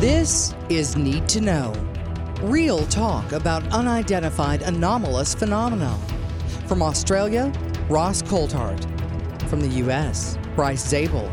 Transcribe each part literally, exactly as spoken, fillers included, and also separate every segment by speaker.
Speaker 1: This is Need to Know. Real talk about unidentified anomalous phenomena. From Australia, Ross Coulthart. From the U S, Bryce Zabel.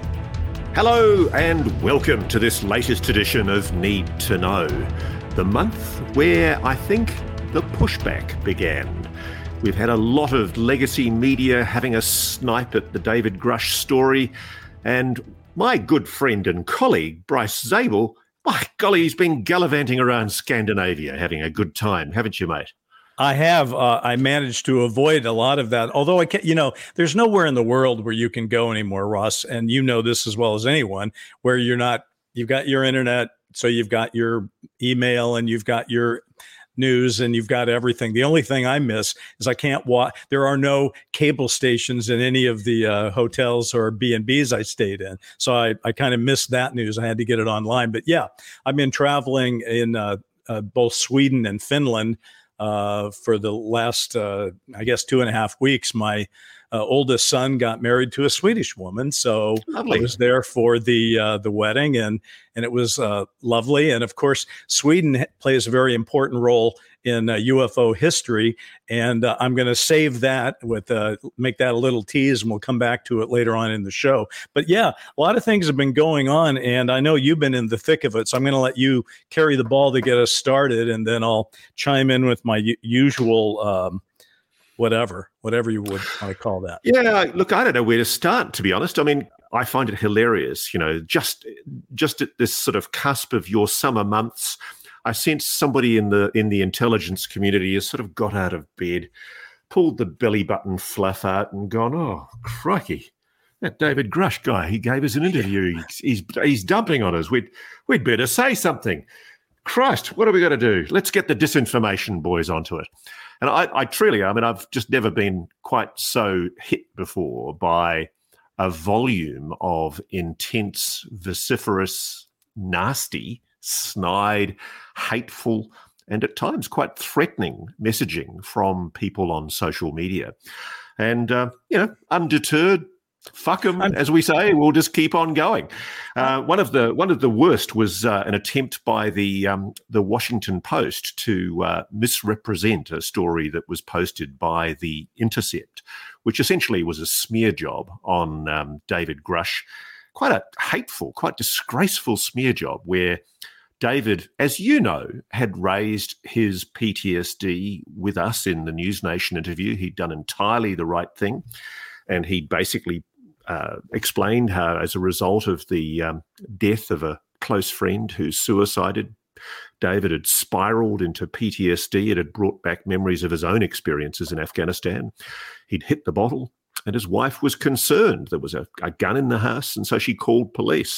Speaker 2: Hello and welcome to this latest edition of Need to Know, the month where I think the pushback began. We've had a lot of legacy media having a snipe at the David Grusch story, and my good friend and colleague, Bryce Zabel, my golly, he's been gallivanting around Scandinavia having a good time, haven't you, mate?
Speaker 3: I have. Uh, I managed to avoid a lot of that. Although, I can't, you know, there's nowhere in the world where you can go anymore, Ross, and you know this as well as anyone, where you're not, you've got your internet, so you've got your email and you've got your news and you've got everything. The only thing I miss is I can't watch. There are no cable stations in any of the uh, hotels or B and B's I stayed in. So I, I kind of missed that news. I had to get it online. But yeah, I've been traveling in uh, uh, both Sweden and Finland uh, for the last, uh, I guess, two and a half weeks. My uh, oldest son got married to a Swedish woman. So lovely. I was there for the uh, the wedding, and and it was uh, lovely. And of course, Sweden plays a very important role in uh, U F O history. And uh, I'm going to save that with uh, make that a little tease, and we'll come back to it later on in the show. But yeah, a lot of things have been going on, and I know you've been in the thick of it. So I'm going to let you carry the ball to get us started, and then I'll chime in with my u- usual um, whatever, whatever you would want to call that.
Speaker 2: Yeah, look, I don't know where to start, to be honest. I mean, I find it hilarious, you know, just just at this sort of cusp of your summer months, I sense somebody in the in the intelligence community has sort of got out of bed, pulled the belly button fluff out and gone, oh, crikey, that David Grusch guy, he gave us an interview. He's, he's, he's dumping on us. We'd, we'd better say something. Christ, what are we going to do? Let's get the disinformation boys onto it. And I, I truly, I mean, I've just never been quite so hit before by a volume of intense, vociferous, nasty, snide, hateful, and at times quite threatening messaging from people on social media. And, uh, you know, undeterred, fuck them, as we say, we'll just keep on going. Uh, one of the one of the worst was uh, an attempt by the um, the Washington Post to uh, misrepresent a story that was posted by The Intercept, which essentially was a smear job on um, David Grusch. Quite a hateful, quite disgraceful smear job where David, as you know, had raised his P T S D with us in the News Nation interview. He'd done entirely the right thing, and he basically uh, explained how, as a result of the um, death of a close friend who suicided, David had spiraled into P T S D. It had brought back memories of his own experiences in Afghanistan. He'd hit the bottle, and his wife was concerned. There was a, a gun in the house, and so she called police.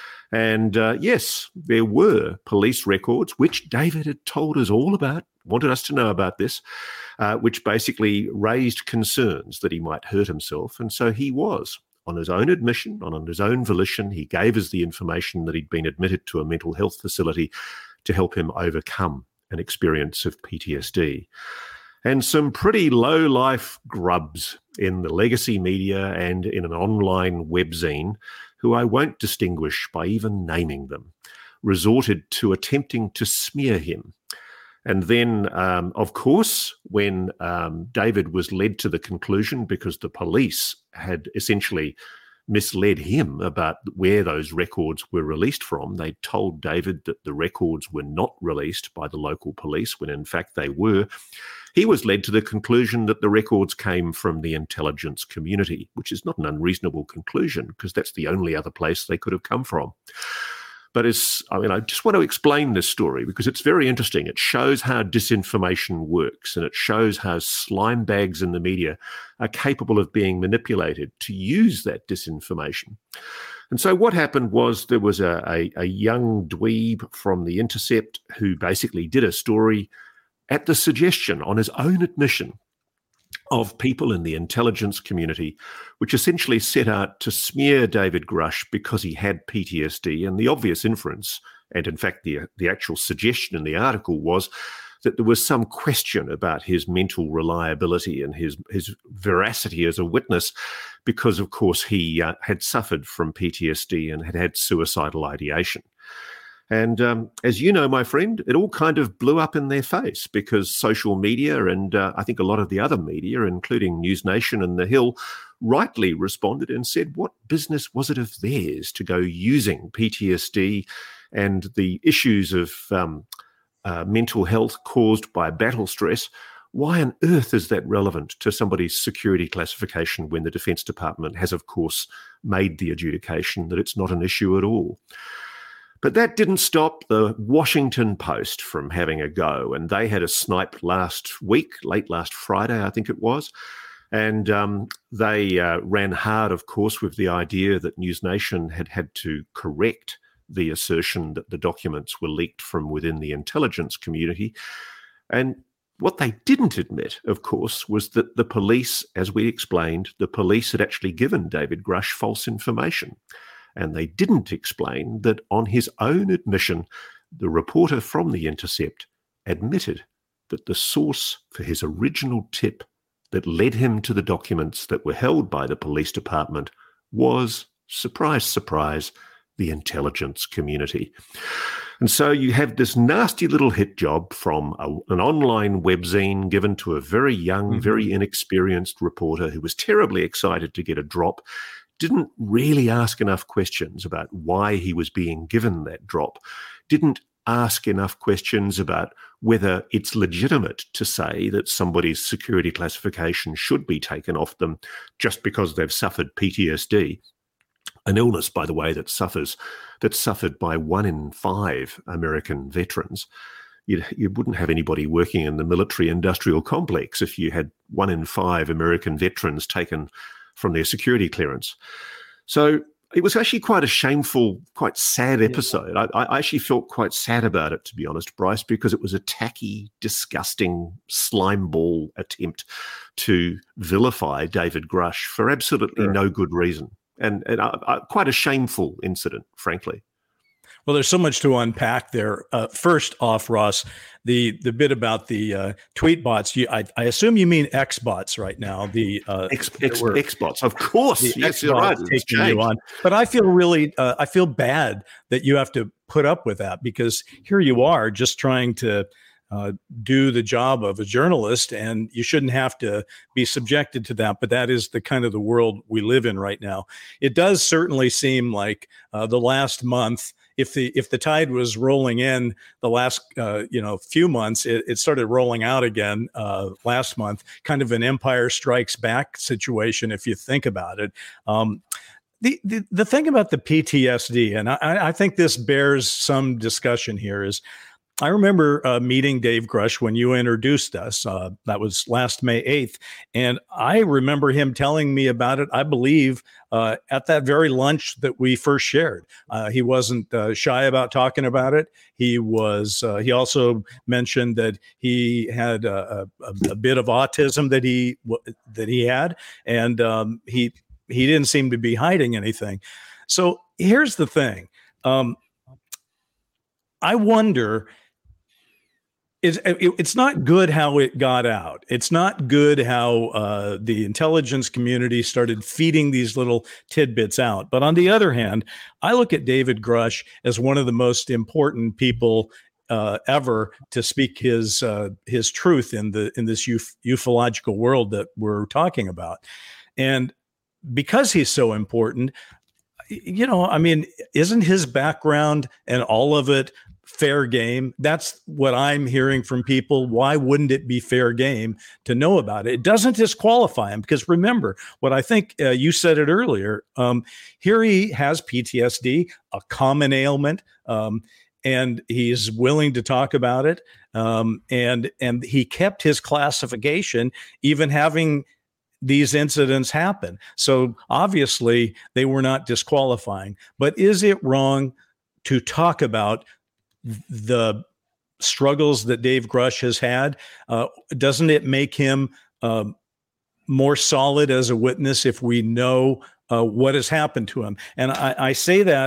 Speaker 2: And uh, yes, there were police records, which David had told us all about, wanted us to know about this, uh, which basically raised concerns that he might hurt himself. And so he was, on his own admission, on his own volition, he gave us the information that he'd been admitted to a mental health facility to help him overcome an experience of P T S D. And some pretty low-life grubs in the legacy media and in an online webzine, who I won't distinguish by even naming them, resorted to attempting to smear him. And then, um, of course, when um, David was led to the conclusion, because the police had essentially misled him about where those records were released from, they told David that the records were not released by the local police, when in fact they were. He was led to the conclusion that the records came from the intelligence community, which is not an unreasonable conclusion because that's the only other place they could have come from. But it's, I mean, I just want to explain this story because it's very interesting. It shows how disinformation works, and it shows how slime bags in the media are capable of being manipulated to use that disinformation. And so what happened was there was a, a, a young dweeb from The Intercept who basically did a story at the suggestion, on his own admission, of people in the intelligence community, which essentially set out to smear David Grusch because he had P T S D. And the obvious inference, and in fact the, the actual suggestion in the article, was that there was some question about his mental reliability and his, his veracity as a witness because, of course, he uh, had suffered from P T S D and had had suicidal ideation. And um, as you know, my friend, it all kind of blew up in their face because social media and uh, I think a lot of the other media, including News Nation and The Hill, rightly responded and said, what business was it of theirs to go using P T S D and the issues of um, uh, mental health caused by battle stress? Why on earth is that relevant to somebody's security classification when the Defence Department has, of course, made the adjudication that it's not an issue at all? But that didn't stop the Washington Post from having a go, and they had a snipe last week, late last Friday, I think it was, and um, they uh, ran hard, of course, with the idea that News Nation had had to correct the assertion that the documents were leaked from within the intelligence community. And what they didn't admit, of course, was that the police, as we explained, the police had actually given David Grush false information. And they didn't explain that on his own admission, the reporter from The Intercept admitted that the source for his original tip that led him to the documents that were held by the police department was, surprise, surprise, the intelligence community. And so you have this nasty little hit job from a, an online webzine given to a very young, mm-hmm. very inexperienced reporter who was terribly excited to get a drop, didn't really ask enough questions about why he was being given that drop, didn't ask enough questions about whether it's legitimate to say that somebody's security classification should be taken off them just because they've suffered P T S D. An illness, by the way, that suffers, that's suffered by one in five American veterans. You, you wouldn't have anybody working in the military-industrial complex if you had one in five American veterans taken from their security clearance. So it was actually quite a shameful, quite sad episode. Yeah. I, I actually felt quite sad about it, to be honest, Bryce, because it was a tacky, disgusting slime ball attempt to vilify David Grush for absolutely sure. no good reason. And, and uh, uh, quite a shameful incident, frankly.
Speaker 3: Well, there's so much to unpack there. Uh, first off, Ross, the the bit about the uh, tweet bots. You, I, I assume you mean X bots right now. The uh,
Speaker 2: X, X, X bots, of course.
Speaker 3: The
Speaker 2: yes,
Speaker 3: X
Speaker 2: you're right.
Speaker 3: Taking you on. But I feel really, uh, I feel bad that you have to put up with that because here you are, just trying to uh, do the job of a journalist, and you shouldn't have to be subjected to that. But that is the kind of the world we live in right now. It does certainly seem like uh, the last month. If the if the tide was rolling in the last uh, you know few months, it, it started rolling out again uh, last month. Kind of an Empire Strikes Back situation, if you think about it. Um, the, the the thing about the P T S D, and I, I think this bears some discussion here, is I remember uh, meeting Dave Grush when you introduced us. Uh, that was last May eighth. And I remember him telling me about it, I believe, uh, at that very lunch that we first shared. Uh, he wasn't uh, shy about talking about it. He was. Uh, he also mentioned that he had a, a, a bit of autism that he that he had, and um, he he didn't seem to be hiding anything. So here's the thing. Um, I wonder. It's, it's not good how it got out. It's not good how uh, the intelligence community started feeding these little tidbits out. But on the other hand, I look at David Grush as one of the most important people uh, ever to speak his uh, his truth in the in this uf- ufological world that we're talking about. And because he's so important, you know, I mean, isn't his background and all of it fair game? That's what I'm hearing from people. Why wouldn't it be fair game to know about it? It doesn't disqualify him, because remember what I think uh, you said it earlier. Um, here he has P T S D, a common ailment, um, and he's willing to talk about it. Um, and and he kept his classification, even having these incidents happen. So obviously they were not disqualifying. But is it wrong to talk about the struggles that Dave Grush has had? Uh, doesn't it make him uh, more solid as a witness if we know uh, what has happened to him? And I, I say that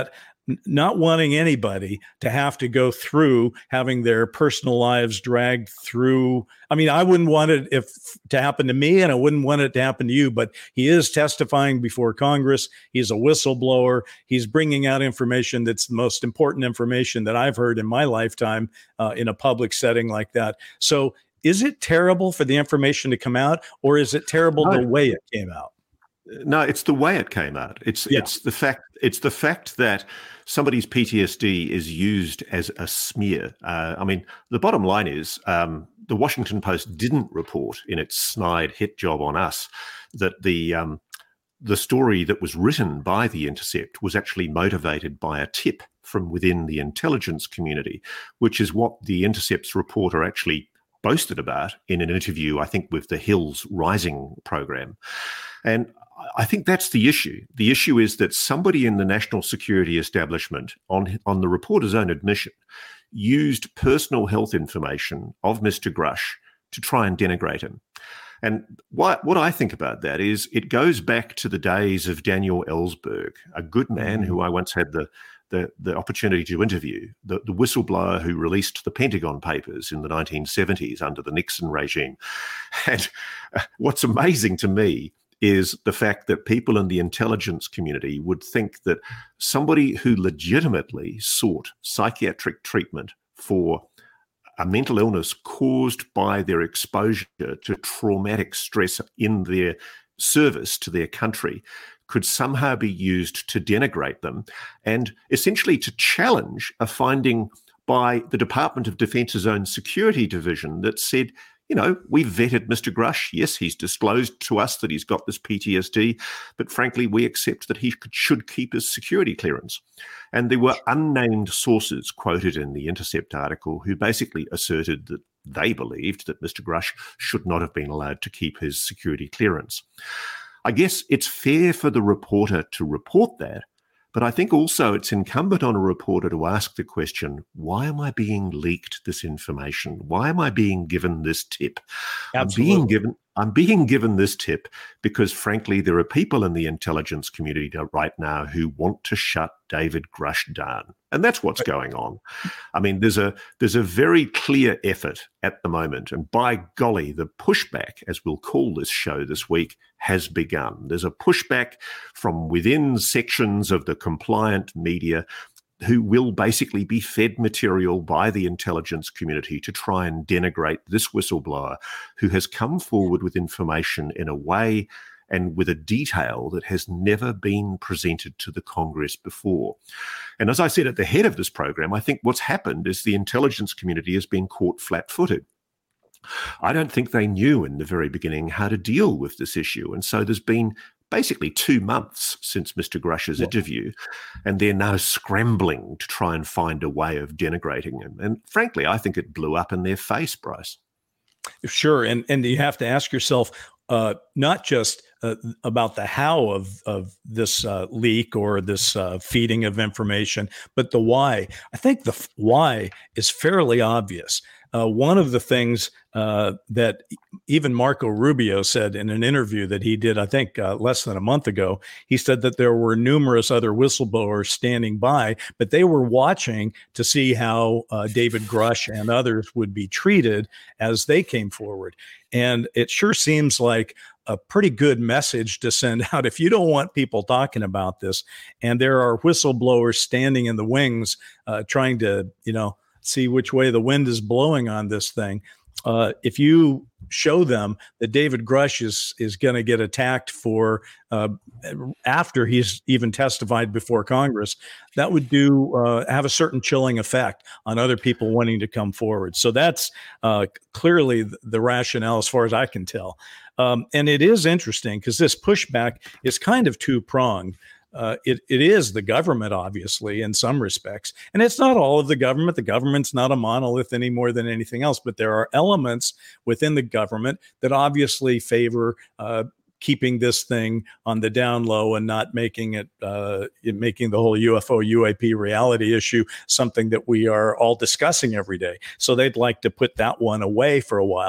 Speaker 3: n- not wanting anybody to have to go through having their personal lives dragged through. I mean, I wouldn't want it if to happen to me, and I wouldn't want it to happen to you, but he is testifying before Congress. He's a whistleblower. He's bringing out information that's the most important information that I've heard in my lifetime uh, in a public setting like that. So is it terrible for the information to come out, or is it terrible
Speaker 2: No.
Speaker 3: the way it came out?
Speaker 2: No, it's the way it came out. It's
Speaker 3: Yeah.
Speaker 2: it's the fact it's the fact that somebody's P T S D is used as a smear. Uh, I mean, the bottom line is um, the Washington Post didn't report in its snide hit job on us that the um, the story that was written by The Intercept was actually motivated by a tip from within the intelligence community, which is what The Intercept's reporter actually boasted about in an interview, I think, with the Hills Rising program. And I think that's the issue. The issue is that somebody in the national security establishment, on, on the reporter's own admission, used personal health information of Mister Grush to try and denigrate him. And what, what I think about that is it goes back to the days of Daniel Ellsberg, a good man who I once had the the, the opportunity to interview, the, the whistleblower who released the Pentagon Papers in the nineteen seventies under the Nixon regime. And what's amazing to me is the fact that people in the intelligence community would think that somebody who legitimately sought psychiatric treatment for a mental illness caused by their exposure to traumatic stress in their service to their country could somehow be used to denigrate them and essentially to challenge a finding by the Department of Defense's own security division that said, you know, we vetted Mister Grush. Yes, he's disclosed to us that he's got this P T S D, but frankly, we accept that he could, should keep his security clearance. And there were unnamed sources quoted in the Intercept article who basically asserted that they believed that Mister Grush should not have been allowed to keep his security clearance. I guess it's fair for the reporter to report that, but I think also it's incumbent on a reporter to ask the question, why am I being leaked this information? Why am I being given this tip?
Speaker 3: Absolutely.
Speaker 2: I'm being given I'm being given this tip because, frankly, there are people in the intelligence community right now who want to shut David Grush down. And that's what's going on. I mean, there's a there's a very clear effort at the moment. And by golly, the pushback, as we'll call this show this week, has begun. There's a pushback from within sections of the compliant media who will basically be fed material by the intelligence community to try and denigrate this whistleblower who has come forward with information in a way and with a detail that has never been presented to the Congress before. And as I said at the head of this program, I think what's happened is the intelligence community has been caught flat-footed. I don't think they knew in the very beginning how to deal with this issue. And so there's been basically two months since Mister Grush's interview, and they're now scrambling to try and find a way of denigrating him. And frankly, I think it blew up in their face, Bryce.
Speaker 3: Sure. And and you have to ask yourself, uh, not just uh, about the how of, of this uh, leak or this uh, feeding of information, but the why. I think the f- why is fairly obvious. Uh, one of the things uh, that even Marco Rubio said in an interview that he did, I think, uh, less than a month ago, he said that there were numerous other whistleblowers standing by, but they were watching to see how uh, David Grush and others would be treated as they came forward. And it sure seems like a pretty good message to send out. If you don't want people talking about this, and there are whistleblowers standing in the wings uh, trying to, you know, see which way the wind is blowing on this thing. Uh, if you show them that David Grush is is going to get attacked for uh, after he's even testified before Congress, that would do uh, have a certain chilling effect on other people wanting to come forward. So that's uh, clearly the rationale, as far as I can tell. Um, and it is interesting because this pushback is kind of two pronged. Uh, it, it is the government, obviously, in some respects. And it's not all of the government. The government's not a monolith any more than anything else. But there are elements within the government that obviously favor uh, keeping this thing on the down low and not making it, uh, it making the whole U F O, U A P reality issue something that we are all discussing every day. So they'd like to put that one away for a while.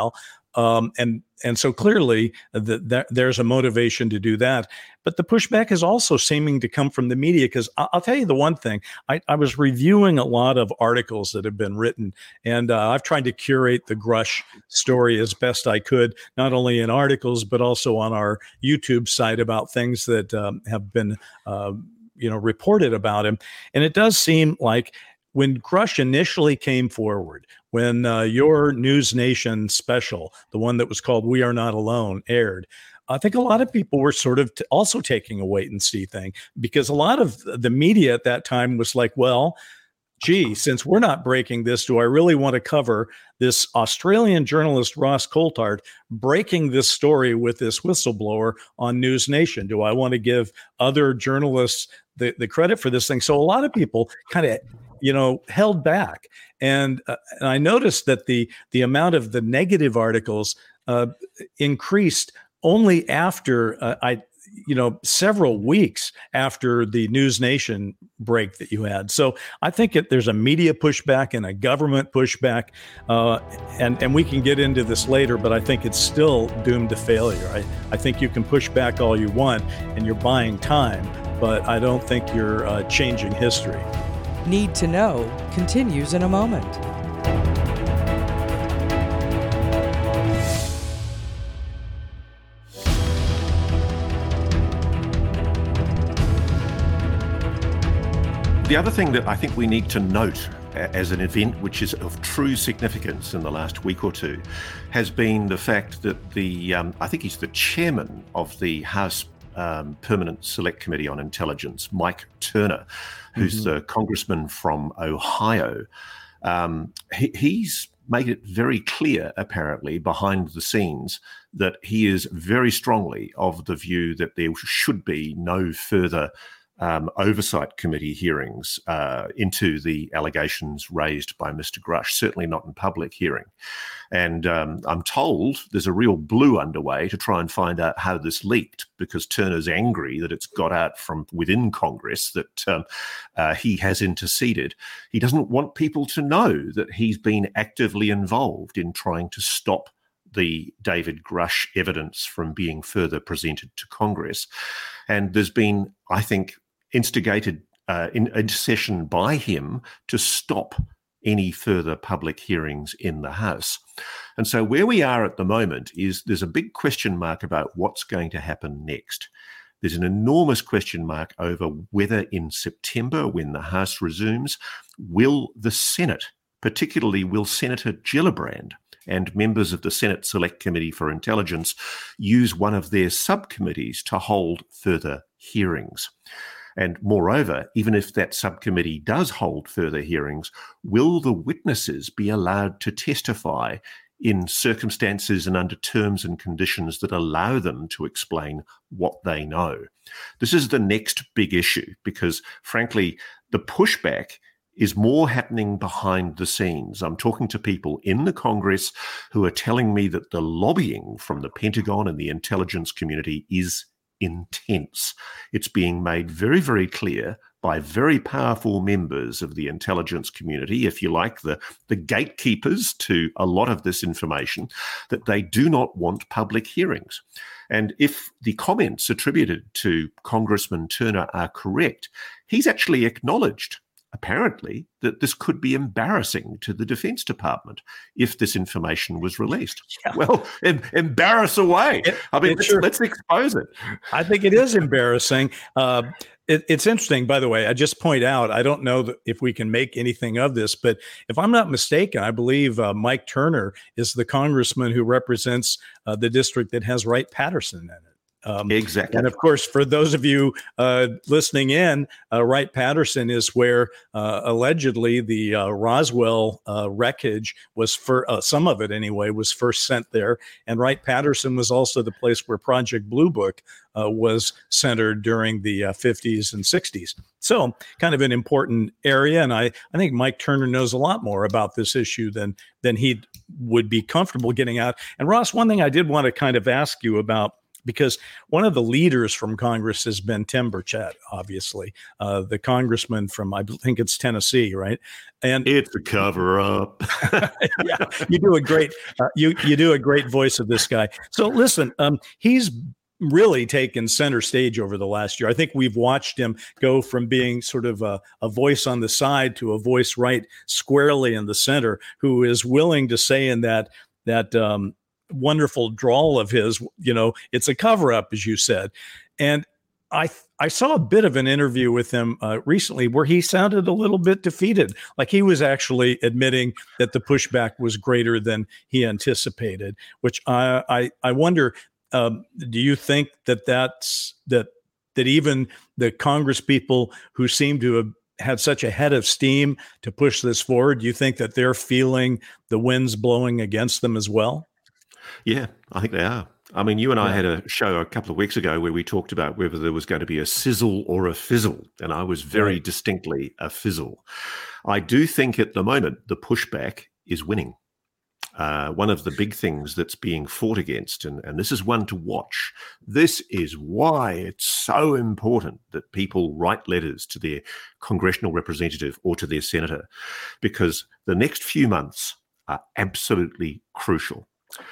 Speaker 3: Um, and and so clearly the, the, there's a motivation to do that. But the pushback is also seeming to come from the media, because I'll, I'll tell you the one thing. I, I was reviewing a lot of articles that have been written, and uh, I've tried to curate the Grush story as best I could, not only in articles, but also on our YouTube site about things that um, have been uh, you know, reported about him. And it does seem like when Grush initially came forward, when uh, your News Nation special, the one that was called We Are Not Alone, aired, I think a lot of people were sort of t- also taking a wait and see thing, because a lot of the media at that time was like, well, gee, since we're not breaking this, do I really want to cover this Australian journalist, Ross Coulthart, breaking this story with this whistleblower on News Nation? Do I want to give other journalists the, the credit for this thing? So a lot of people kind of, you know, held back. And, uh, and I noticed that the the amount of the negative articles uh, increased only after uh, I, you know, several weeks after the News Nation break that you had. So I think it, there's a media pushback and a government pushback, uh, and, and we can get into this later, but I think it's still doomed to failure. I, I think you can push back all you want and you're buying time, but I don't think you're uh, changing history.
Speaker 1: Need to Know continues in a moment.
Speaker 2: The other thing that I think we need to note as an event which is of true significance in the last week or two has been the fact that the, um, I think he's the chairman of the House um, Permanent Select Committee on Intelligence, Mike Turner, who's mm-hmm. the congressman from Ohio. Um, he, he's made it very clear, apparently, behind the scenes, that he is very strongly of the view that there should be no further Um, oversight committee hearings uh, into the allegations raised by Mister Grush, certainly not in public hearing. And um, I'm told there's a real blue underway to try and find out how this leaked, because Turner's angry that it's got out from within Congress that um, uh, he has interceded. He doesn't want people to know that he's been actively involved in trying to stop the David Grush evidence from being further presented to Congress. And there's been, I think, instigated uh, in intercession by him to stop any further public hearings in the House. And so where we are at the moment is there's a big question mark about what's going to happen next. There's an enormous question mark over whether in September, when the House resumes, will the Senate, particularly will Senator Gillibrand and members of the Senate Select Committee for Intelligence, use one of their subcommittees to hold further hearings. And moreover, even if that subcommittee does hold further hearings, will the witnesses be allowed to testify in circumstances and under terms and conditions that allow them to explain what they know? This is the next big issue, because frankly, the pushback is more happening behind the scenes. I'm talking to people in the Congress who are telling me that the lobbying from the Pentagon and the intelligence community is intense. It's being made very, very clear by very powerful members of the intelligence community, if you like, the, the gatekeepers to a lot of this information, that they do not want public hearings. And if the comments attributed to Congressman Turner are correct, he's actually acknowledged, apparently, that this could be embarrassing to the Defense Department if this information was released. Yeah. Well, em- embarrass away. It, I mean, let's, sure. let's expose it.
Speaker 3: I think it is embarrassing. Uh, it, it's interesting, by the way, I just point out, I don't know that if we can make anything of this, but if I'm not mistaken, I believe uh, Mike Turner is the congressman who represents uh, the district that has Wright-Patterson in it.
Speaker 2: Um, exactly.
Speaker 3: And of course, for those of you uh, listening in, uh, Wright-Patterson is where uh, allegedly the uh, Roswell uh, wreckage was, for uh, some of it anyway, was first sent there. And Wright-Patterson was also the place where Project Blue Book uh, was centered during the uh, fifties and sixties. So kind of an important area. And I, I think Mike Turner knows a lot more about this issue than, than he would be comfortable getting out. And Ross, one thing I did want to kind of ask you about because one of the leaders from Congress has been Tim Burchett, obviously, uh, the congressman from, I think it's Tennessee, right? And
Speaker 2: it's a cover up.
Speaker 3: Yeah, you do a great, uh, you you do a great voice of this guy. So listen, um, he's really taken center stage over the last year. I think we've watched him go from being sort of a, a voice on the side to a voice right squarely in the center, who is willing to say in that that um, wonderful drawl of his, you know, it's a cover up, as you said. And I I saw a bit of an interview with him uh, recently where he sounded a little bit defeated, like he was actually admitting that the pushback was greater than he anticipated, which I I, I wonder. Um, do you think that that's that that even the Congress people who seem to have had such a head of steam to push this forward, do you think that they're feeling the winds blowing against them as well?
Speaker 2: Yeah, I think they are. I mean, you and I
Speaker 3: Yeah.
Speaker 2: had a show a couple of weeks ago where we talked about whether there was going to be a sizzle or a fizzle, and I was very
Speaker 3: Right.
Speaker 2: distinctly a fizzle. I do think at the moment the pushback is winning. Uh, one of the big things that's being fought against, and, and this is one to watch. This is why it's so important that people write letters to their congressional representative or to their senator, because the next few months are absolutely crucial.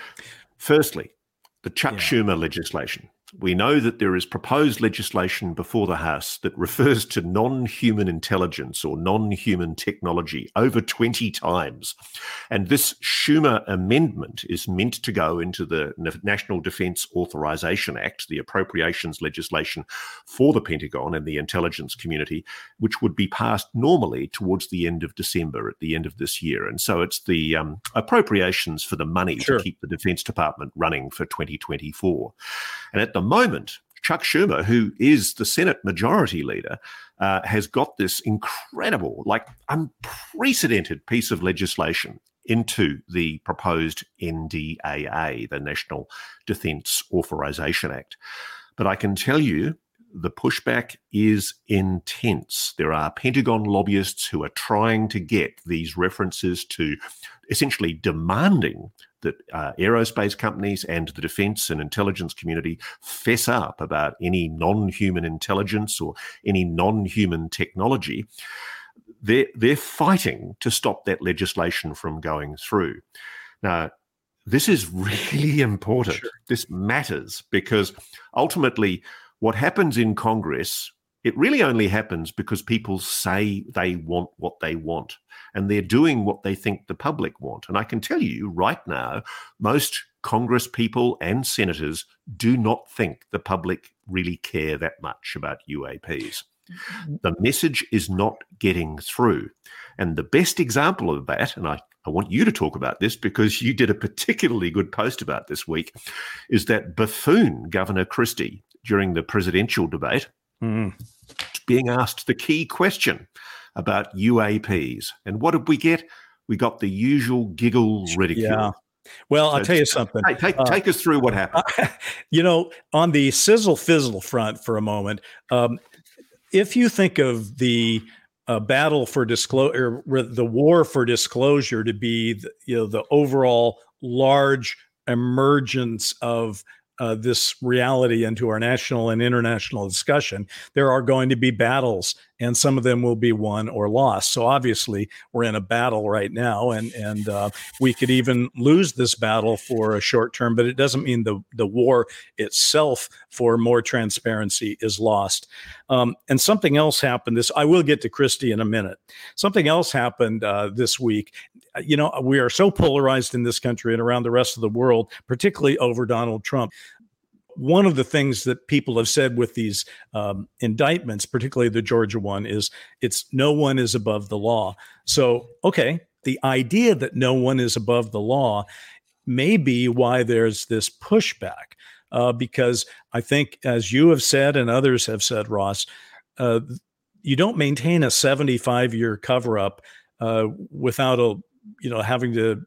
Speaker 2: Firstly, the Chuck
Speaker 3: Yeah.
Speaker 2: Schumer legislation. We know that there is proposed legislation before the House that refers to non-human intelligence or non-human technology over twenty times. And this Schumer amendment is meant to go into the National Defense Authorization Act, the appropriations legislation for the Pentagon and the intelligence community, which would be passed normally towards the end of December, at the end of this year. And so it's the um, appropriations for the money
Speaker 3: Sure.
Speaker 2: to keep the Defense Department running for twenty twenty-four. And at the moment, Chuck Schumer, who is the Senate Majority Leader, uh, has got this incredible, like unprecedented piece of legislation into the proposed N D A A, the National Defense Authorization Act. But I can tell you the pushback is intense. There are Pentagon lobbyists who are trying to get these references to essentially demanding that uh, aerospace companies and the defense and intelligence community fess up about any non-human intelligence or any non-human technology. They're, they're fighting to stop that legislation from going through. Now, this is really important.
Speaker 3: Sure.
Speaker 2: This matters because ultimately what happens in Congress, it really only happens because people say they want what they want, and they're doing what they think the public want. And I can tell you right now, most Congress people and senators do not think the public really care that much about U A Ps. The message is not getting through. And the best example of that, and I, I want you to talk about this because you did a particularly good post about this week, is that buffoon Governor Christie during the presidential debate,
Speaker 3: Mm.
Speaker 2: being asked the key question about U A Ps. And what did we get? We got the usual giggle ridicule.
Speaker 3: Yeah. Well,
Speaker 2: So
Speaker 3: I'll tell you
Speaker 2: just-
Speaker 3: something.
Speaker 2: Hey, take,
Speaker 3: Uh,
Speaker 2: take us through what happened.
Speaker 3: You know, on the sizzle fizzle front for a moment, um, if you think of the uh, battle for disclosure, the war for disclosure to be, the, you know, the overall large emergence of uh, this reality into our national and international discussion, there are going to be battles, and some of them will be won or lost. So obviously, we're in a battle right now, and and uh, we could even lose this battle for a short term. But it doesn't mean the the war itself for more transparency is lost. Um, and something else happened. This I will get to Christie in a minute. Something else happened uh, this week. You know, we are so polarized in this country and around the rest of the world, particularly over Donald Trump. One of the things that people have said with these um, indictments, particularly the Georgia one, is it's no one is above the law. So, okay, the idea that no one is above the law may be why there's this pushback, uh, because I think, as you have said and others have said, Ross, uh, you don't maintain a seventy-five year cover up uh, without a you know having to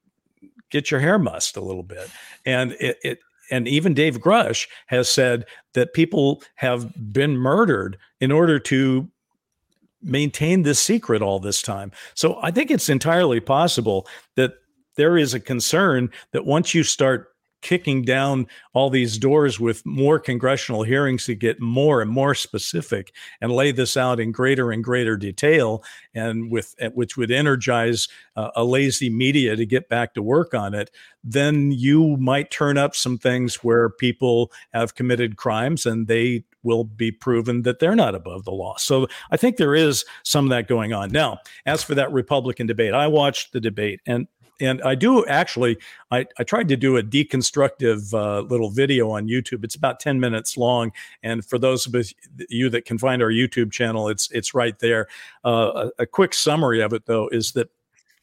Speaker 3: get your hair mussed a little bit, and it. it And even Dave Grush has said that people have been murdered in order to maintain this secret all this time. So I think it's entirely possible that there is a concern that once you start kicking down all these doors with more congressional hearings to get more and more specific and lay this out in greater and greater detail, and with which would energize uh, a lazy media to get back to work on it, then you might turn up some things where people have committed crimes and they will be proven that they're not above the law. So I think there is some of that going on. Now, as for that Republican debate, I watched the debate, and And I do actually, I, I tried to do a deconstructive uh, little video on YouTube. It's about ten minutes long. And for those of you that can find our YouTube channel, it's it's right there. Uh, a, a quick summary of it, though, is that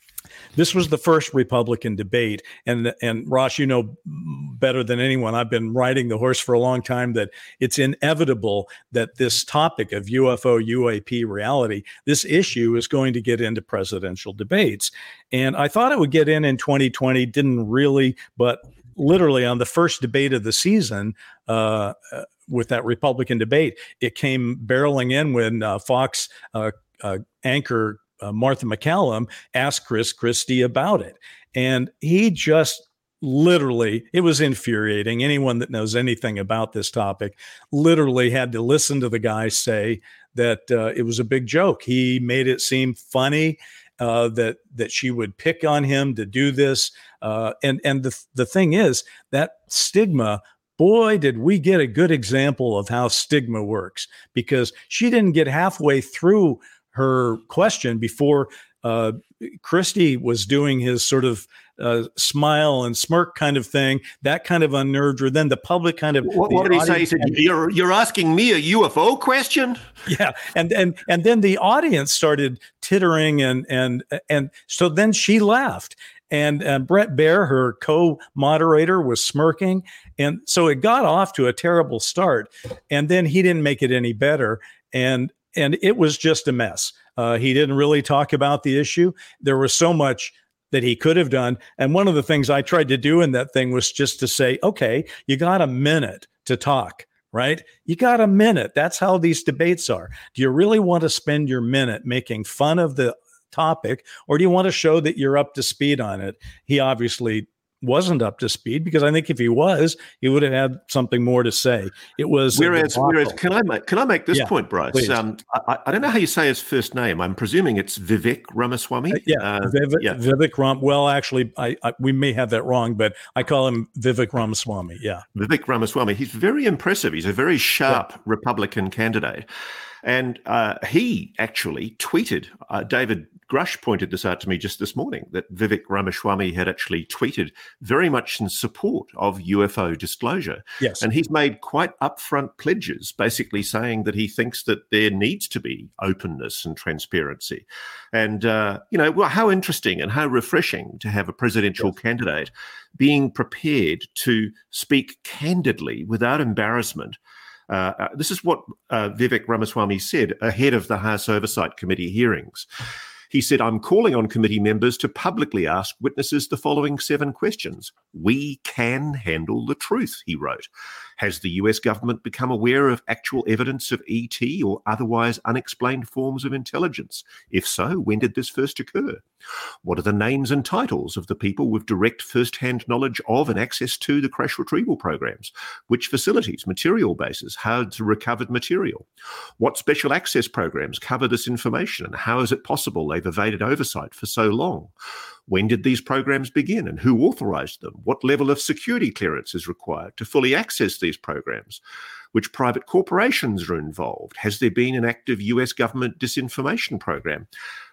Speaker 3: this was the first Republican debate. And, and Ross, you know better than anyone, I've been riding the horse for a long time, that it's inevitable that this topic of U F O, U A P reality, this issue is going to get into presidential debates. And I thought it would get in in twenty twenty, didn't really, but literally on the first debate of the season, uh, uh, with that Republican debate, it came barreling in when uh, Fox uh, uh, anchor Uh, Martha McCallum asked Chris Christie about it. And he just literally, it was infuriating. Anyone that knows anything about this topic literally had to listen to the guy say that uh, it was a big joke. He made it seem funny uh, that that she would pick on him to do this. Uh, and and the, the thing is, that stigma, boy, did we get a good example of how stigma works, because she didn't get halfway through her question before uh, Christie was doing his sort of uh, smile and smirk kind of thing. That kind of unnerved her. Then the public kind of
Speaker 2: what, what did he say? He said, "You're you're asking me a U F O question?"
Speaker 3: Yeah, and and and then the audience started tittering, and and and so then she left. And, and Bret Baier, her co-moderator, was smirking. And so it got off to a terrible start. And then he didn't make it any better. And And it was just a mess. Uh, he didn't really talk about the issue. There was so much that he could have done. And one of the things I tried to do in that thing was just to say, okay, you got a minute to talk, right? You got a minute. That's how these debates are. Do you really want to spend your minute making fun of the topic, or do you want to show that you're up to speed on it? He obviously wasn't up to speed, because I think if he was, he would have had something more to say. It was
Speaker 2: whereas, whereas can I make can I make this
Speaker 3: yeah,
Speaker 2: point, Bryce? Um, I, I don't know how you say his first name. I'm presuming it's Vivek Ramaswamy.
Speaker 3: Uh, yeah, uh, Vivek, yeah, Vivek Ram. Well, actually, I, I we may have that wrong, but I call him Vivek Ramaswamy. Yeah,
Speaker 2: Vivek Ramaswamy. He's very impressive. He's a very sharp yeah. Republican candidate, and uh, he actually tweeted. Uh, David Grush pointed this out to me just this morning, that Vivek Ramaswamy had actually tweeted very much in support of U F O disclosure.
Speaker 3: Yes.
Speaker 2: And he's made quite upfront pledges, basically saying that he thinks that there needs to be openness and transparency. And, uh, you know, well, how interesting and how refreshing to have a presidential yes. candidate being prepared to speak candidly without embarrassment. Uh, uh, this is what uh, Vivek Ramaswamy said ahead of the House Oversight Committee hearings. He said, "I'm calling on committee members to publicly ask witnesses the following seven questions. We can handle the truth," he wrote. "Has the U S government become aware of actual evidence of E T or otherwise unexplained forms of intelligence? If so, when did this first occur? What are the names and titles of the people with direct first-hand knowledge of and access to the crash retrieval programs? Which facilities, material bases, how to recovered material? What special access programs cover this information, and how is it possible they've evaded oversight for so long? When did these programs begin, and who authorized them? What level of security clearance is required to fully access these programs? Which private corporations are involved? Has there been an active U S government disinformation program?"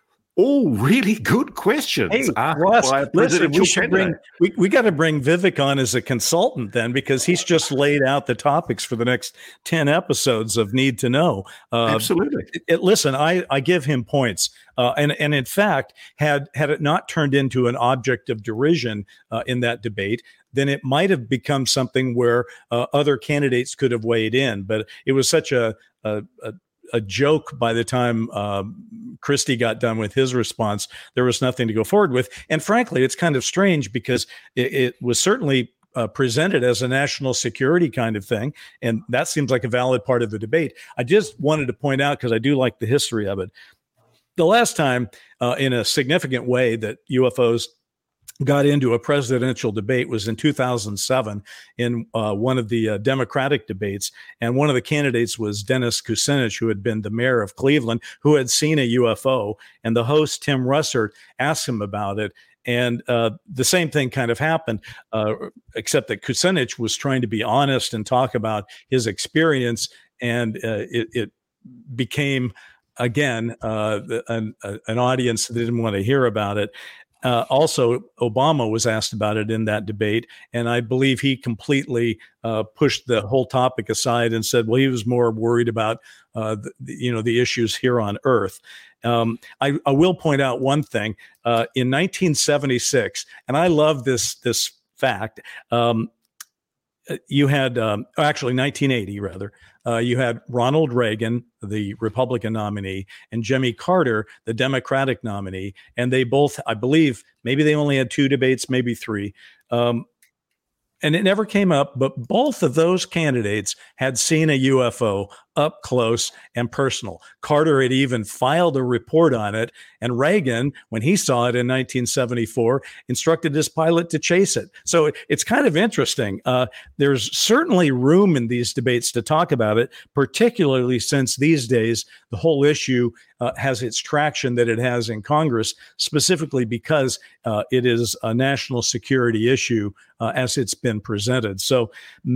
Speaker 2: All really good questions.
Speaker 3: Hey, Ross, listen, we should bring, we, we got to bring Vivek on as a consultant then, because he's just laid out the topics for the next ten episodes of Need to Know.
Speaker 2: Uh, Absolutely.
Speaker 3: It, it, listen, I, I give him points. Uh, and, and in fact, had, had it not turned into an object of derision uh, in that debate, then it might have become something where uh, other candidates could have weighed in. But it was such a, a, a a joke by the time uh, Christie got done with his response. There was nothing to go forward with. And frankly, it's kind of strange, because it, it was certainly uh, presented as a national security kind of thing. And that seems like a valid part of the debate. I just wanted to point out, because I do like the history of it, the last time uh, in a significant way that U F Os got into a presidential debate was in two thousand seven in uh, one of the uh, Democratic debates. And one of the candidates was Dennis Kucinich, who had been the mayor of Cleveland, who had seen a U F O. And the host, Tim Russert, asked him about it. And uh, the same thing kind of happened, uh, except that Kucinich was trying to be honest and talk about his experience. And uh, it, it became, again, uh, an, an audience that didn't want to hear about it. Uh, also, Obama was asked about it in that debate, and I believe he completely uh, pushed the whole topic aside and said, "Well, he was more worried about, uh, the, you know, the issues here on Earth." Um, I, I will point out one thing: uh, in nineteen seventy-six, and I love this this fact. Um, you had um, actually nineteen eighty rather. Uh, you had Ronald Reagan, the Republican nominee, and Jimmy Carter, the Democratic nominee. And they both, I believe, maybe they only had two debates, maybe three. Um, and it never came up, but both of those candidates had seen a U F O up close and personal. Carter had even filed a report on it. And Reagan, when he saw it in nineteen seventy-four, instructed his pilot to chase it. So it, it's kind of interesting. Uh, there's certainly room in these debates to talk about it, particularly since these days the whole issue uh, has its traction that it has in Congress, specifically because uh, it is a national security issue uh, as it's been presented. So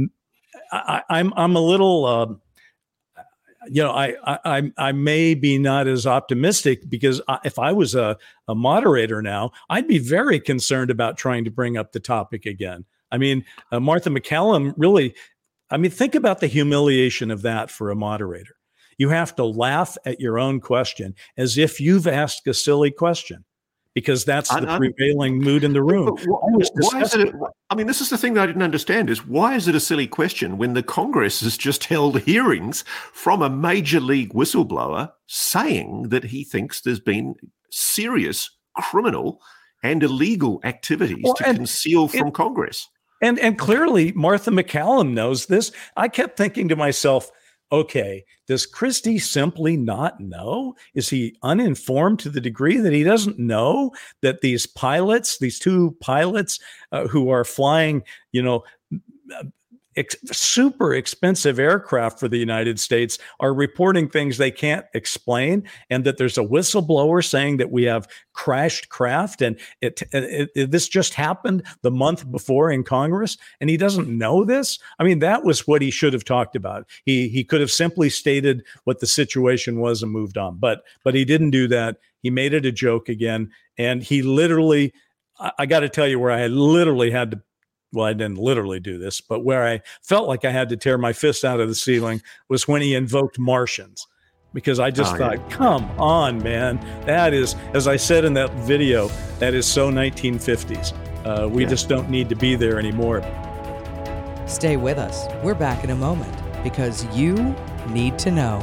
Speaker 3: I, I'm I'm a little. Uh, You know, I, I I may be not as optimistic because I, if I was a, a moderator now, I'd be very concerned about trying to bring up the topic again. I mean, uh, Martha MacCallum really, I mean, think about the humiliation of that for a moderator. You have to laugh at your own question as if you've asked a silly question, because that's the I, I, prevailing mood in the room.
Speaker 2: Why, why is it? I mean, this is the thing that I didn't understand: is why is it a silly question when the Congress has just held hearings from a major league whistleblower saying that he thinks there's been serious criminal and illegal activities well, to conceal from it, Congress?
Speaker 3: And and clearly, Martha MacCallum knows this. I kept thinking to myself, okay, does Christie simply not know? Is he uninformed to the degree that he doesn't know that these pilots, these two pilots uh, who are flying, you know, ex- super expensive aircraft for the United States are reporting things they can't explain, and that there's a whistleblower saying that we have crashed craft, and it, it, it this just happened the month before in Congress, and he doesn't know this? I mean, that was what he should have talked about. He he could have simply stated what the situation was and moved on, but but he didn't do that. He made it a joke again, and he literally, I, I got to tell you, where I literally had to, well, I didn't literally do this, but where I felt like I had to tear my fist out of the ceiling was when he invoked Martians. Because I just oh, thought, yeah. come on, man. That is, as I said in that video, that is so nineteen fifties. Uh, we yeah. just don't need to be there anymore.
Speaker 1: Stay with us. We're back in a moment because you need to know.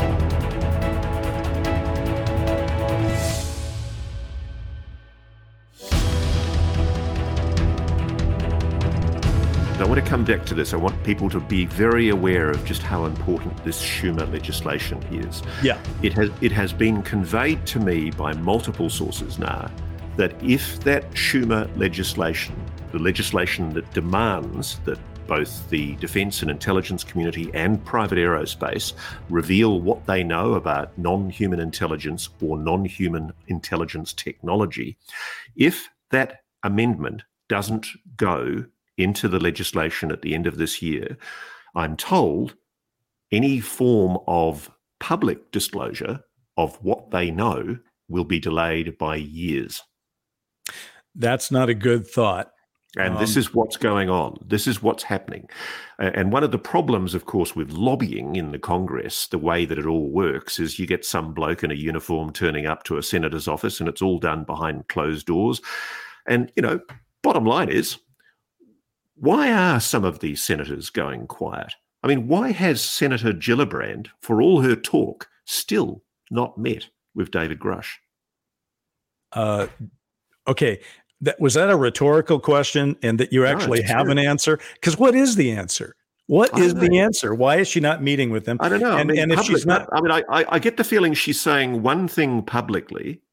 Speaker 2: I want to come back to this. I want people to be very aware of just how important this Schumer legislation is.
Speaker 3: Yeah.
Speaker 2: It has it has been conveyed to me by multiple sources now that if that Schumer legislation, the legislation that demands that both the defense and intelligence community and private aerospace reveal what they know about non-human intelligence or non-human intelligence technology, if that amendment doesn't go into the legislation at the end of this year, I'm told any form of public disclosure of what they know will be delayed by years.
Speaker 3: That's not a good thought.
Speaker 2: And um, this is what's going on. This is what's happening. And one of the problems, of course, with lobbying in the Congress, the way that it all works is you get some bloke in a uniform turning up to a senator's office and it's all done behind closed doors. And, you know, bottom line is, why are some of these senators going quiet? I mean, why has Senator Gillibrand, for all her talk, still not met with David Grush?
Speaker 3: Uh, okay. That, was that a rhetorical question, and that you actually no, have true. an answer? Because what is the answer? What is the answer? Why is she not meeting with them?
Speaker 2: I don't know.
Speaker 3: And,
Speaker 2: I mean,
Speaker 3: and if
Speaker 2: public,
Speaker 3: she's not,
Speaker 2: I mean, I, I get the feeling she's saying one thing publicly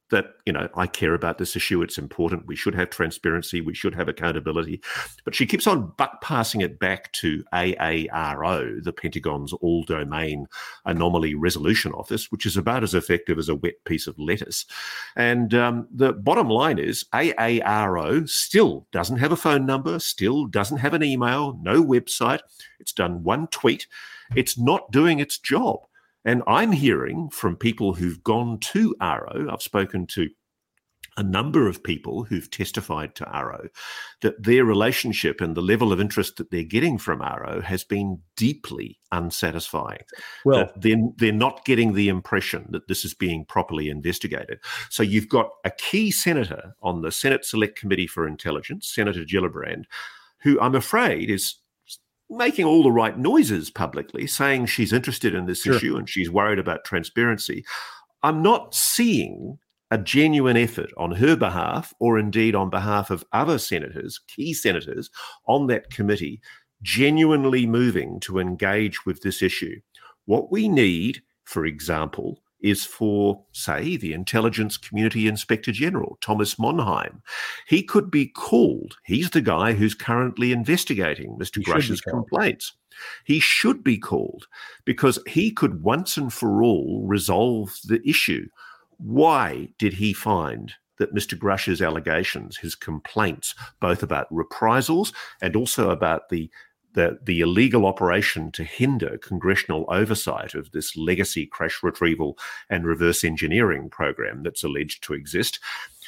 Speaker 2: that, you know, I care about this issue. It's important. We should have transparency. We should have accountability. But she keeps on buck passing it back to A A R O, the Pentagon's all-domain anomaly resolution office, which is about as effective as a wet piece of lettuce. And um, the bottom line is A A R O still doesn't have a phone number, still doesn't have an email, no website. It's done one tweet. It's not doing its job. And I'm hearing from people who've gone to A R O, I've spoken to a number of people who've testified to A R O, that their relationship and the level of interest that they're getting from A R O has been deeply unsatisfying.
Speaker 3: Well,
Speaker 2: that they're, they're not getting the impression that this is being properly investigated. So you've got a key senator on the Senate Select Committee for Intelligence, Senator Gillibrand, who I'm afraid is making all the right noises publicly, saying she's interested in this
Speaker 3: Sure.
Speaker 2: issue and she's worried about transparency. I'm not seeing a genuine effort on her behalf, or indeed on behalf of other senators, key senators on that committee, genuinely moving to engage with this issue. What we need, for example, is for, say, the Intelligence Community Inspector General, Thomas Monheim. He could be called. He's the guy who's currently investigating Mister Grush's complaints. He should be called because he could once and for all resolve the issue. Why did he find that Mister Grush's allegations, his complaints, both about reprisals and also about the The, the illegal operation to hinder congressional oversight of this legacy crash retrieval and reverse engineering program that's alleged to exist.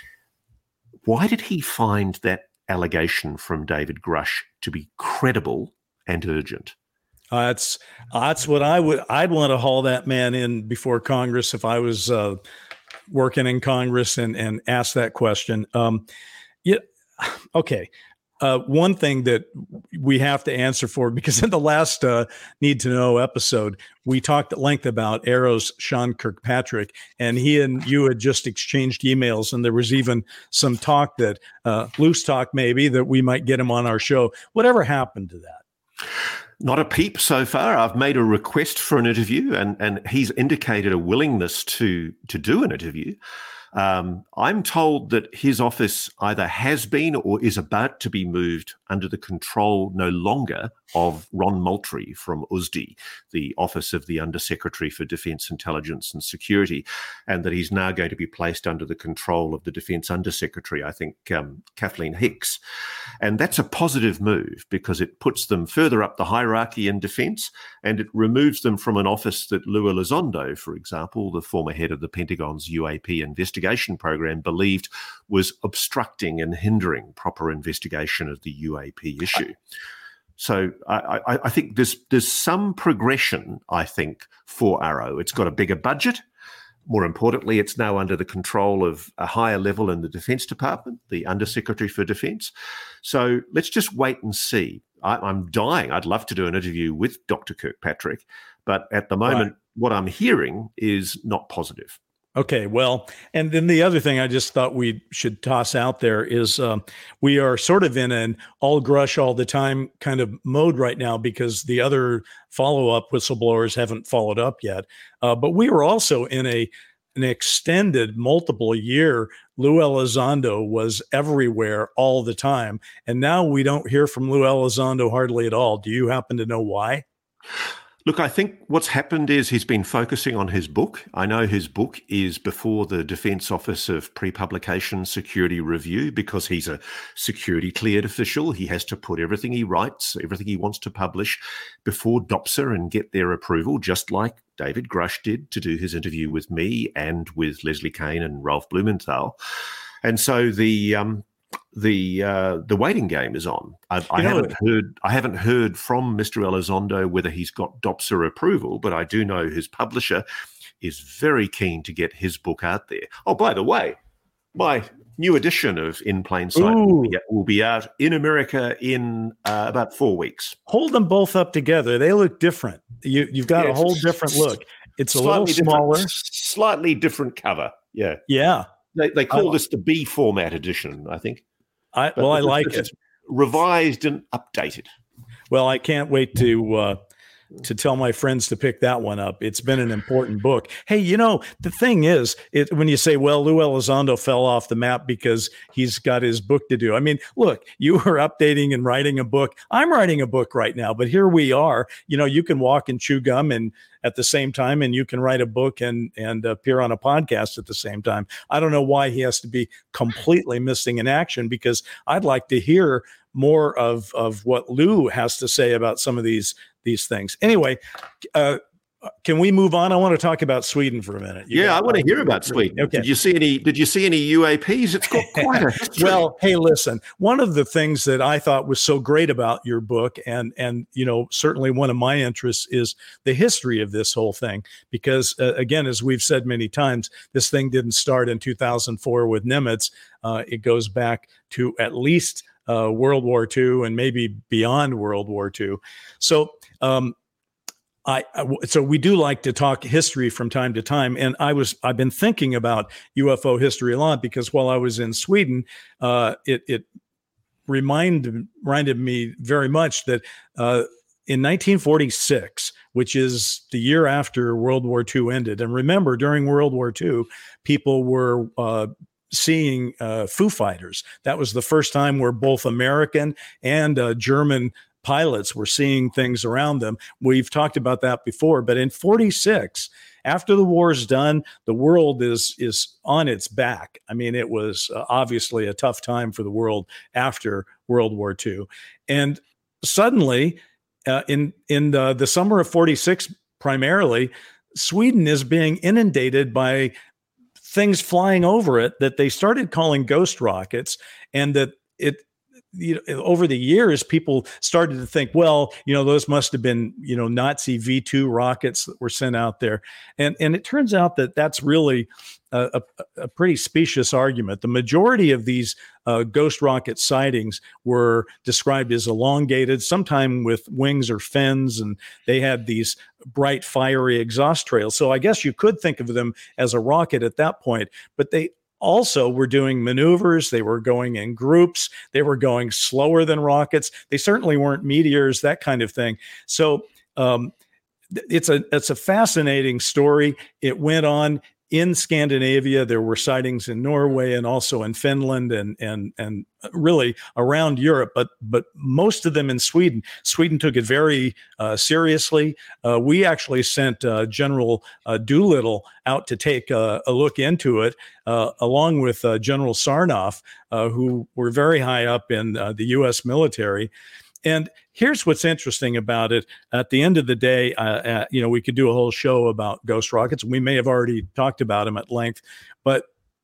Speaker 2: Why did he find that allegation from David Grush to be credible and urgent?
Speaker 3: Uh, that's that's what I would. I'd want to haul that man in before Congress if I was uh, working in Congress and and ask that question. Um, yeah, okay. Uh, one thing that we have to answer for, because in the last uh, Need to Know episode, we talked at length about A R O's Sean Kirkpatrick, and he and you had just exchanged emails, and there was even some talk that, uh, loose talk maybe, that we might get him on our show. Whatever happened to that?
Speaker 2: Not a peep so far. I've made a request for an interview, and, and he's indicated a willingness to, to do an interview. Um, I'm told that his office either has been or is about to be moved under the control no longer of Ron Moultrie from U S D I, the Office of the Undersecretary for Defence Intelligence and Security, and that he's now going to be placed under the control of the Defence Undersecretary, I think, um, Kathleen Hicks. And that's a positive move because it puts them further up the hierarchy in defence, and it removes them from an office that Lou Elizondo, for example, the former head of the Pentagon's U A P investigation program, believed was obstructing and hindering proper investigation of the U A P issue. So I, I, I think there's there's some progression, I think, for A R O. It's got a bigger budget. More importantly, it's now under the control of a higher level in the Defence Department, the Undersecretary for Defence. So let's just wait and see. I, I'm dying. I'd love to do an interview with Doctor Kirkpatrick, but at the moment, right, what I'm hearing is not positive.
Speaker 3: Okay, well, and then the other thing I just thought we should toss out there is um, we are sort of in an all Grush all the time kind of mode right now because the other follow-up whistleblowers haven't followed up yet. Uh, but we were also in a an extended multiple year. Lou Elizondo was everywhere all the time. And now we don't hear from Lou Elizondo hardly at all. Do you happen to know why?
Speaker 2: Look, I think what's happened is he's been focusing on his book. I know his book is before the Defence Office of Pre-Publication Security Review because he's a security cleared official. He has to put everything he writes, everything he wants to publish before DOPSA and get their approval, just like David Grush did to do his interview with me and with Leslie Kean and Ralph Blumenthal. And so the um, the uh, the waiting game is on. I, I haven't heard I haven't heard from Mister Elizondo whether he's got DOPSA approval, but I do know his publisher is very keen to get his book out there. Oh, by the way, my new edition of In Plain Sight will be, will be out in America in uh, about four weeks.
Speaker 3: Hold them both up together. They look different. You, you've got yeah, a whole different look. It's a little smaller.
Speaker 2: Slightly different cover. Yeah.
Speaker 3: Yeah.
Speaker 2: They, they call I, this the B format edition, I think.
Speaker 3: I, well, I like it.
Speaker 2: Revised and updated.
Speaker 3: Well, I can't wait to uh, to tell my friends to pick that one up. It's been an important book. Hey, you know, the thing is, it, when you say, well, Lou Elizondo fell off the map because he's got his book to do. I mean, look, you were updating and writing a book. I'm writing a book right now, but here we are. You know, you can walk and chew gum and at the same time, and you can write a book and, and appear on a podcast at the same time. I don't know why he has to be completely missing in action, because I'd like to hear more of, of what Lou has to say about some of these these things. Anyway, uh, can we move on? I want to talk about Sweden for a minute. You
Speaker 2: yeah,
Speaker 3: got,
Speaker 2: I want to hear about Sweden. Okay. Did you see any? Did you see any U A Ps? It's got quite a history.
Speaker 3: Well, hey, listen. One of the things that I thought was so great about your book, and and you know, certainly one of my interests, is the history of this whole thing. Because uh, again, as we've said many times, this thing didn't start in two thousand four with Nimitz. Uh, it goes back to at least uh, World War Two, and maybe beyond World War Two. So. Um, I, so we do like to talk history from time to time, and I was I've been thinking about U F O history a lot, because while I was in Sweden, uh, it it reminded reminded me very much that uh, in nineteen forty-six, which is the year after World War Two ended, and remember, during World War Two, people were uh, seeing uh, Foo Fighters. That was the first time where both American and uh, German pilots were seeing things around them. We've talked about that before, but in forty-six, after the war's done, the world is is on its back. I mean, it was uh, obviously a tough time for the world after World War Two. And suddenly, uh, in, in the, the summer of forty-six, primarily, Sweden is being inundated by things flying over it that they started calling ghost rockets, and that it You know, over the years, people started to think, well, you know, those must have been, you know, Nazi V two rockets that were sent out there. And, and it turns out that that's really a, a, a pretty specious argument. The majority of these uh, ghost rocket sightings were described as elongated, sometime with wings or fins, and they had these bright, fiery exhaust trails. So I guess you could think of them as a rocket at that point, but they also were doing maneuvers. They were going in groups. They were going slower than rockets. They certainly weren't meteors, that kind of thing. So um, it's a it's a fascinating story. It went on in Scandinavia. There were sightings in Norway and also in Finland and and and really around Europe, but but most of them in Sweden. Sweden took it very uh, seriously. Uh, we actually sent uh, General uh, Doolittle out to take uh, a look into it, uh, along with uh, General Sarnoff, uh, who were very high up in uh, the U S military. And here's what's interesting about it. At the end of the day, uh, uh, you know, we could do a whole show about ghost rockets. We may have already talked about them at length, but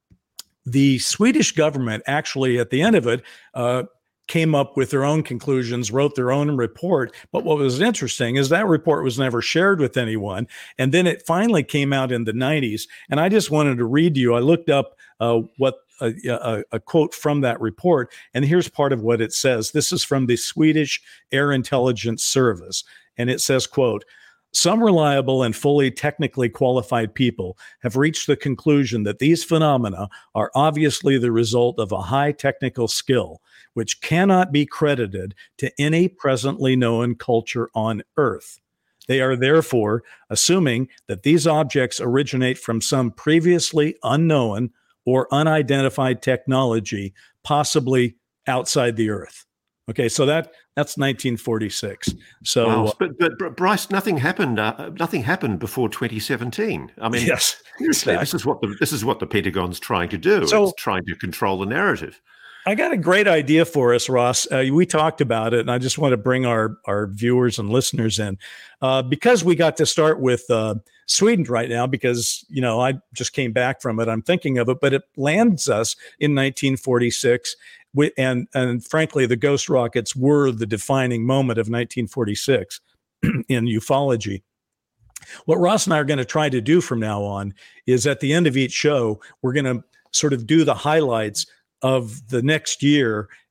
Speaker 3: the Swedish government actually, at the end of it, uh, came up with their own conclusions, wrote their own report. But what was interesting is that report was never shared with anyone. And then it finally came out in the nineties. And I just wanted to read to you. I looked up uh, what A, a, a quote from that report, and here's part of what it says. This is from the Swedish Air Intelligence Service, and it says, quote, "Some reliable and fully technically qualified people have reached the conclusion that these phenomena are obviously the result of a high technical skill, which cannot be credited to any presently known culture on Earth. They are therefore assuming that these objects originate from some previously unknown or unidentified technology, possibly outside the Earth." Okay, so that that's nineteen forty-six. So,
Speaker 2: wow.
Speaker 3: uh,
Speaker 2: but, but Bryce, nothing happened. Uh, nothing happened before twenty seventeen. I mean,
Speaker 3: yes,
Speaker 2: seriously, this is what the this is what the Pentagon's trying to do.
Speaker 3: So,
Speaker 2: it's trying to control the narrative.
Speaker 3: I got a great idea for us, Ross. Uh, we talked about it, and I just want to bring our, our viewers and listeners in. Uh, because we got to start with uh, Sweden right now, because, you know, I just came back from it. I'm thinking of it, but it lands us in nineteen forty-six. We, and, and frankly, the ghost rockets were the defining moment of nineteen forty-six in ufology. What Ross and I are going to try to do from now on is at the end of each show, we're going to sort of do the highlights of the next year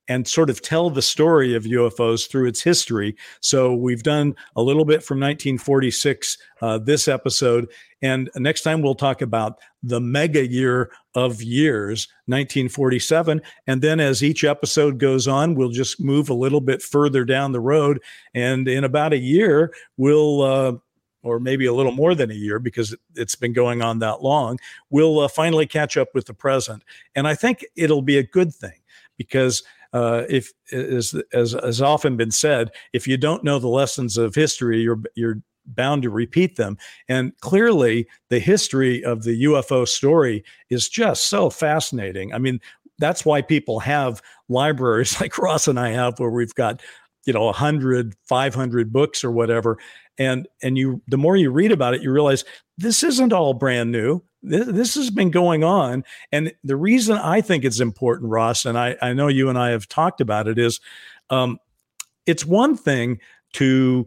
Speaker 3: and sort of tell the story of U F Os through its history. So we've done a little bit from nineteen forty-six uh, this episode. And next time we'll talk about the mega year of years, nineteen forty-seven. And then as each episode goes on, we'll just move a little bit further down the road. And in about a year, we'll, uh, or maybe a little more than a year because it's been going on that long, we'll uh, finally catch up with the present. And I think it'll be a good thing because uh, if, as, as has often been said, if you don't know the lessons of history, you're you're bound to repeat them. And clearly, the history of the U F O story is just so fascinating. I mean, that's why people have libraries like Ross and I have, where we've got, you know, one hundred, five hundred books or whatever. And and you, the more you read about it, you realize this isn't all brand new. This, this has been going on. And the reason I think it's important, Ross, and I, I know you and I have talked about it, is um, it's one thing to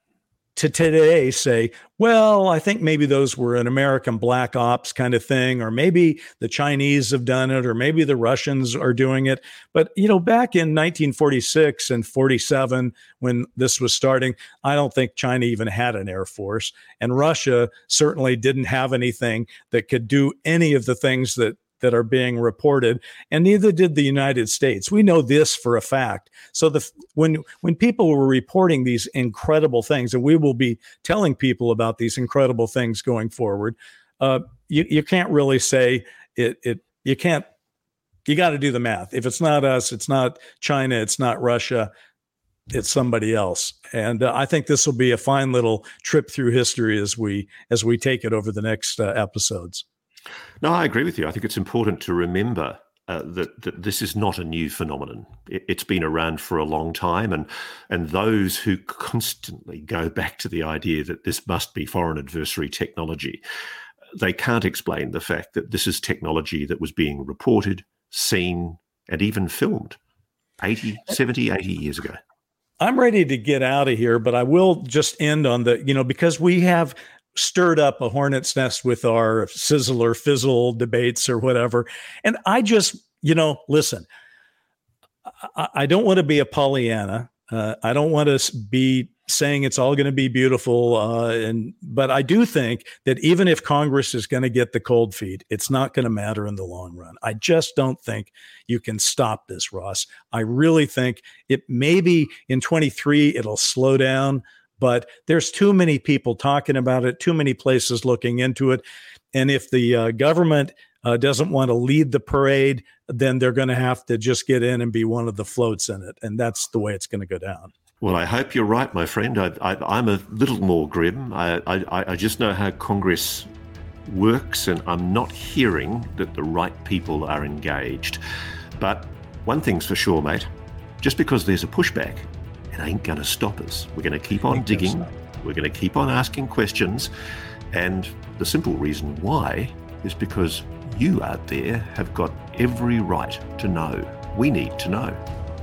Speaker 3: to today say, well, I think maybe those were an American black ops kind of thing, or maybe the Chinese have done it, or maybe the Russians are doing it. But, you know, back in nineteen forty-six and forty-seven, when this was starting, I don't think China even had an air force. And Russia certainly didn't have anything that could do any of the things that that are being reported, and neither did the United States. We know this for a fact. So the when when people were reporting these incredible things, and we will be telling people about these incredible things going forward, uh, you you can't really say it. It you can't. You got to do the math. If it's not us, it's not China, it's not Russia, it's somebody else. And uh, I think this will be a fine little trip through history as we as we take it over the next uh, episodes.
Speaker 2: No, I agree with you. I think it's important to remember uh, that, that this is not a new phenomenon. It, it's been around for a long time, and and those who constantly go back to the idea that this must be foreign adversary technology, they can't explain the fact that this is technology that was being reported, seen, and even filmed eighty, seventy, eighty years ago.
Speaker 3: I'm ready to get out of here, but I will just end on the, you know, because we have stirred up a hornet's nest with our sizzle or fizzle debates or whatever. And I just, you know, listen, I, I don't want to be a Pollyanna. Uh, I don't want to be saying it's all going to be beautiful. Uh, and but I do think that even if Congress is going to get the cold feet, it's not going to matter in the long run. I just don't think you can stop this, Ross. I really think it maybe in twenty-three, it'll slow down. But there's too many people talking about it, too many places looking into it. And if the uh, government uh, doesn't want to lead the parade, then they're going to have to just get in and be one of the floats in it. And that's the way it's going to go down.
Speaker 2: Well, I hope you're right, my friend. I, I, I'm a little more grim. I, I, I just know how Congress works, and I'm not hearing that the right people are engaged. But one thing's for sure, mate. Just because there's a pushback, it ain't going to stop us. We're going to keep on digging. We're going to keep on asking questions. And the simple reason why is because you out there have got every right to know. We need to know.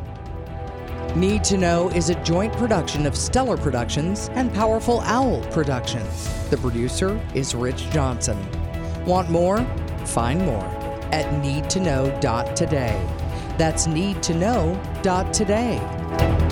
Speaker 1: Need to Know is a joint production of Stellar Productions and Powerful Owl Productions. The producer is Rich Johnson. Want more? Find more at need to know dot today. That's need to know dot today.